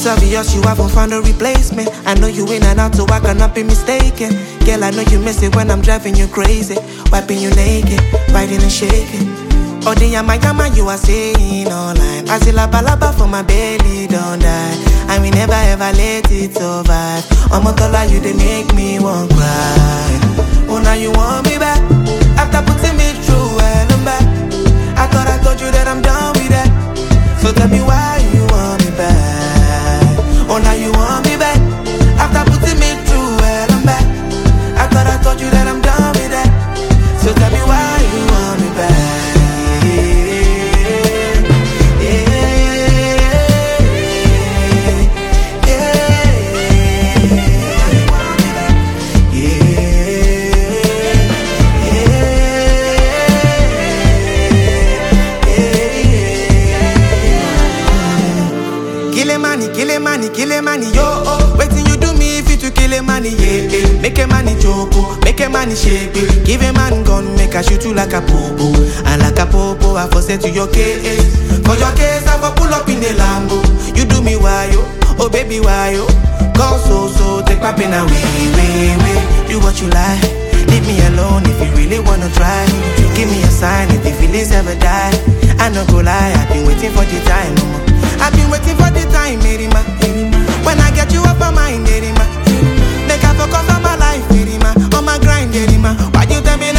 It's obvious you haven't found a replacement. I know you in and out, so I cannot be mistaken. Girl, I know you miss it when I'm driving you crazy. Wiping you naked, riding and shaking. Oh, the yama you are saying online. I see la balaba for my belly, don't die. I will never ever let it survive. I'm a dollar, you they make me want cry. Oh, now you want me back. After putting me through hell and back. I thought I told you that I'm done with that. So tell me why you want me back. Oh, now you want me back. After putting me through hell and back. I thought I told you that I'm done with that. So tell me why you want me back. Kill a money, yo, oh. Waiting you do me if you to kill a money, yeah, yeah. Make a money joke, make a money shake, it. Give a man gun, make a shoot you like a popo. And like a popo, I for send to your case. For your case, I for pull up in the Lambo. You do me why, yo, oh baby, why, yo. Go so, take my pen away. Do what you like, leave me alone if you really wanna try. Give me a sign if the feelings ever die. I no go lie, I've been waiting for the time, mama. I've been waiting for the time, Erima. When I get you off my mind, Erima. Make I focus on my life, Erima. On my grind, Erima. Why you tell me